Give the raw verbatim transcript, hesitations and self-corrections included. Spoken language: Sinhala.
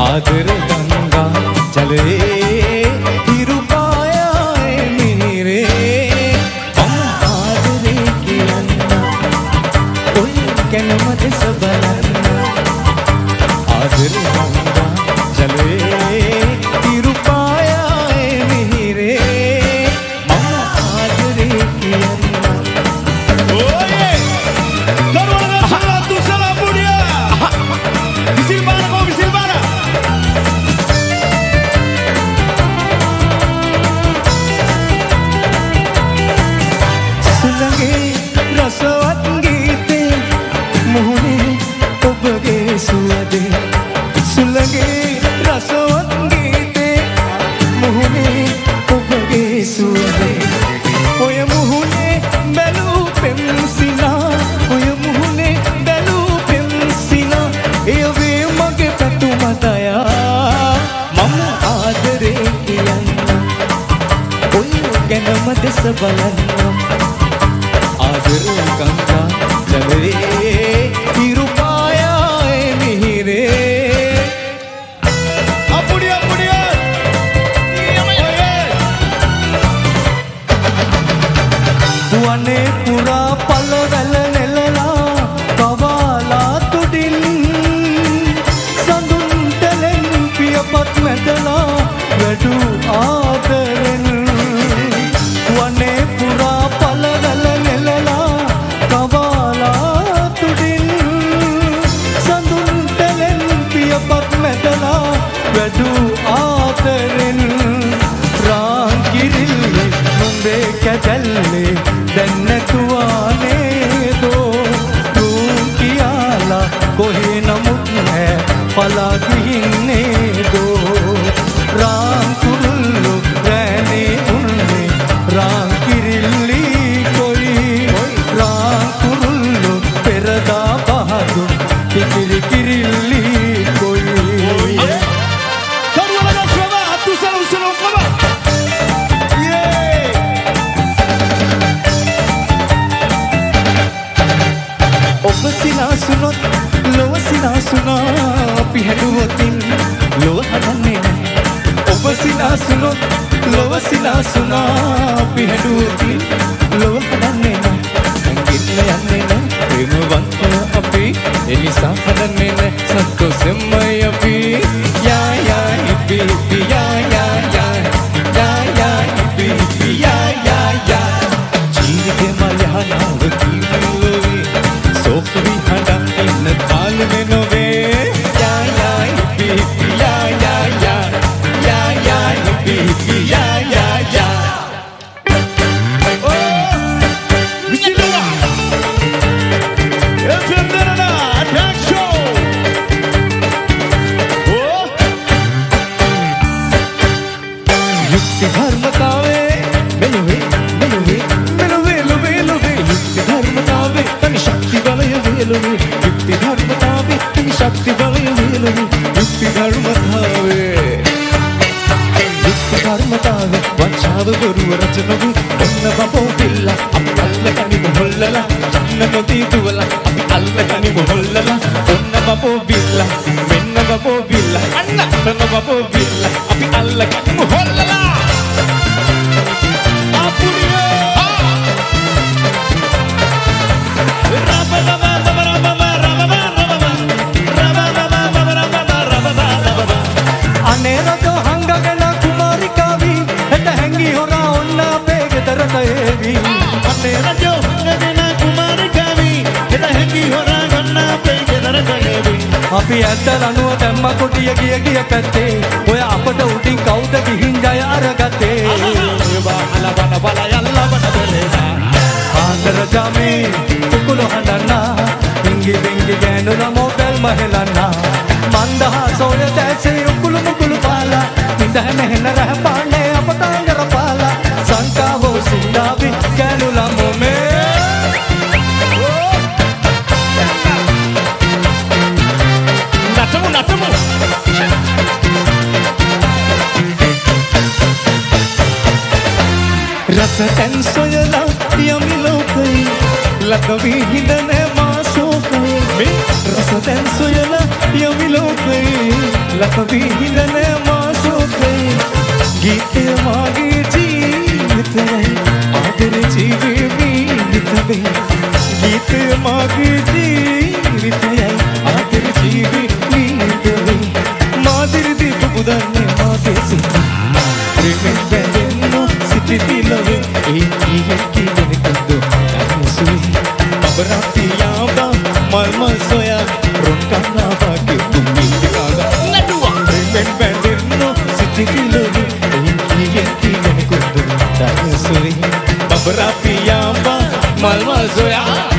आदर गंगा जले हिरु पायाए मिहिरे मम आदरे कियन्ना ओय केनम देस බලන්න आदर गंगा जले हिरु पायाए मिहिरे मम आदरे कियन्ना ओये दरवाजा साला तू साला बुढ़िया बिसिल बारा को बिसिल बारा सुलंगे रसवत गीते मोहने ඔබගේ සුවඳ सुलंगे रसवत गीते मोहने ඔබගේ සුවඳ ඔය මුහුණේ බැලූ පෙම්සිනා ඔය මුහුණේ බැලූ පෙම්සිනා එය වේ මගේ පැතුමතයා මම ආදරේ කියන්න ඔය ගැනම දෙස බලන්න ආදර ගංගා ජලයේ හිරු පායාए මිහිරේ අපුඩිය අපුඩිය වනේ පුරා පළවැල නෙලලා කවාලා තුඩින් සඳුන් තලෙන් පියපත් මැදලා වැඩු ආදරෙන් වනේ පුරා පළවැල නෙලලා කවාලා තුඩින් සඳුන් තලෙන් පියපත් මැදලා වැඩු ආදරෙන් රාන් කිරිල්ලි මුඹේ කැදල්ලේ දැන් නැතුවානේ දෝ රුන් කියාලා කොහේ නමුත් නෑ පලා ගිහින්නේ දෝ රාන් කුරුල්ලු රෑනේ උන්නේ රාන් කිරිල්ලි කොයි රාන් කුරුල්ලු පෙරදා බහදු කිකිලි කිරිල්ලි කොයි දරුවලා ගස්වම අතුසල උසල ඔක්කොම ඔබ සිනාසුනොත් ලොව සිනාසුනා අපි හැදුවොතින් ලොව හදන්නේ නැහැ ඔබ සිනාසුනොත් ලොව සිනාසුනා අපි හැදුවොතින් ලොව හදන්නේ නැහැ සංගීතය යන්නේ නැහැ ප්‍රේමවන්ත අපි එනිසා හදන්නේ නැහැ සතුටුසෙමයි අපි යා යා ඉපි ඉපි යා යා යා යා යා ඉපි ඉපි යා යා යා ජීවිතේ මලහනාව කිව්වේ සෝපි හඬා ඉන්න කාලෙ නොවේ යා යා ඉපි ඉපි යා යා යා යා යා ඉපි ඉපි යා යා යා ඕ විසිලුවා එෆෙන්දරනා අටැක් ෂෝ ඕ යුක්ති ධර්මතාවේ මෙලොවේ මෙලොවේ මෙලොවේ ලොවේ ලොවේ යුක්ති ධර්මතාවේ තනි ශක්ති බලය වේලොවේ යුක්ති ධර්මතාවේ තනි ශක්ති බලය වේලොවේ යුක්ති ධර්මතාවේ යුක්ති ධර්මතාවේ වංචාව බොරුව රචනවි ඔන්න බබෝ පිල්ලා අපි අල්ලගනි මොහොල්ලලා යන්න නොදී දුවලා අපි අල්ලගනි මොහොල්ලලා ඔන්න බබෝ පිල්ලා මෙන්න බබෝ පිල්ලා අන්න ඔන්න බබෝ පිල්ලා අපි අල්ලගනි මොහොල්ලලා අනේ රජෝ හංගගෙන කුමාරිකාවි හෙට හැංගි හොරා ඔන්න අපේ ගෙදරට ඒවි අනේ රජෝ හංගගෙන කුමාරිකාවි හෙට හැංගි හොරා ඔන්න අපේ ගෙදරට ඒවි අපි ඇත්ත රණුව දැම්ම කොටිය ගිය ගිය පැත්තේ ඔය අපට උඩින් කවුද ගිහින් ජය අරගත්තේ බාහල බන බල යල්ලා බන බලේනා ආන්දර ජාමේ කුකුල හඬන්නා ඉංගි බින්ගි ගෑනු නමෝ බෙල් මහෙලන්නා මන්දහා සෝය දැසේ උකුළු මුකුළු පාලා නිදහන හෙන රහ පාන්නේ අපතාංගර පාලා සංකා හෝ සින්දාවි ගෑනු ළමෝ මේ නටමු නටමු රස තැන් සොයලා යමි ලෝකේ ලකවි හිඳනේ මා සෝකේ මේ රස දැන් සොයලා යමි ලෝකේ ලකවි හිඳන මාසෝකේ ගීතය මාගේ ජීවිතයයි ආදර ජීවිතේ ගීතය මාගේ ජීවිතයයි ආදර ජීවිතේ මාදිරි දීප පුදන්නේ මාගේ සිත ප්‍රේමෙන් බැඳෙන්නෝ සිටිති ලවේ ඒ කීයේ කීගෙන කඳු තනසුයි බබරාතියාබා මල් මල් සොයා රොන් කන්නා වාගේ තුමි කාගා නඩුවා ප්‍රේමෙන් බැඳෙන්නෝ සිටිති ලවේ ඒ කීයේ කීගෙන කඳු තනසුයි බබරාතියාබා මල් මල් සොයා